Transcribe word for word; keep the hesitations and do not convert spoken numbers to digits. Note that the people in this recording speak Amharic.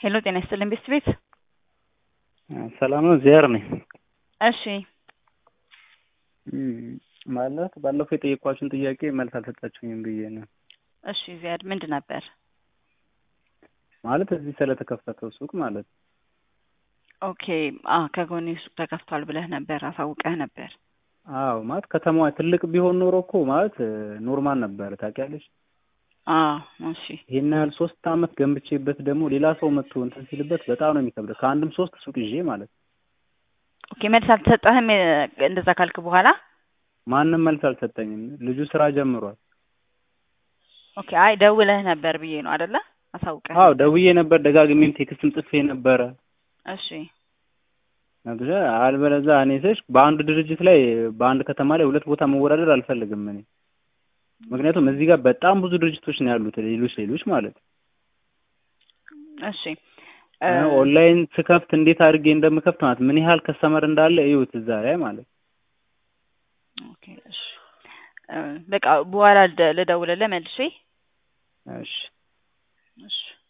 ሄሎ ጤና ይስጥልኝ ቤስት ቤት። ሰላም ነው ዚያር ነኝ። እሺ ማለት ባለፈው የጠየኳችሁን ጥያቄ መልስ አልሰጣችሁኝም ብዬ ነው። እሺ ዚያድ ምንድን ነበር? ማለት እዚህ ስለተከፈተው ሱቅ ማለት ነው። ኦኬ አ ከጎኔ ሱቅ ተከፍቷል ብለህ ነበር፣ አሳውቀህ ነበር። አዎ ማለት ከተማዋ ትልቅ ቢሆን ኖሮ እኮ ማለት ኖርማል ነበር ታውቂያለሽ። አዎ እሺ። ይሄን ያህል ሶስት አመት ገንብቼበት ደግሞ ሌላ ሰው መጥቶ እንትን ሲልበት በጣም ነው የሚከብደው። ከአንድም ሶስት ሱቅ ይዤ ማለት ነው። ኦኬ መልስ አልተሰጠህም እንደዛ ካልክ በኋላ? ማንም መልስ አልሰጠኝም። ልጁ ስራ ጀምሯል። ኦኬ አይ ደውለህ ነበር ብዬ ነው አይደለ? አሳውቀህ? አዎ ደውዬ ነበር፣ ደጋግሜም ቴክስትም ጽፌ ነበረ። እሺ ነግረ አልበለዛ እኔ ስልሽ በአንድ ድርጅት ላይ በአንድ ከተማ ላይ ሁለት ቦታ መወዳደር አልፈልግም እኔ። ምክንያቱም እዚህ ጋር በጣም ብዙ ድርጅቶች ነው ያሉት፣ ሌሎች ሌሎች ማለት ነው። እሺ ኦንላይን ስከፍት እንዴት አድርጌ እንደምከፍት ማለት ምን ያህል ከስተመር እንዳለ እዩት እዛ ላይ ማለት። ኦኬ እሺ በቃ በኋላ ልደውልልህ መልሼ። እሺ እሺ